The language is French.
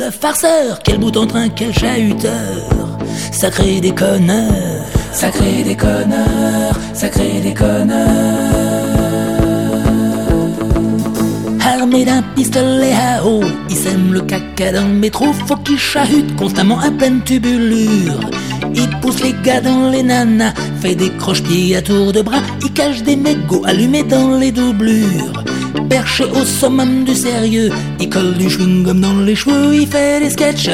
Farceur, quel bout en train, quel chahuteur, sacré déconneur, sacré déconneur, sacré déconneur. Armé d'un pistolet à eau, il sème le caca dans le métro, faut qu'il chahute constamment à pleine tubulure. Il pousse les gars dans les nanas, fait des croche-pieds à tour de bras, il cache des mégots allumés dans les doublures. Perché au summum du sérieux, il colle du chewing-gum dans les cheveux, il fait des sketchs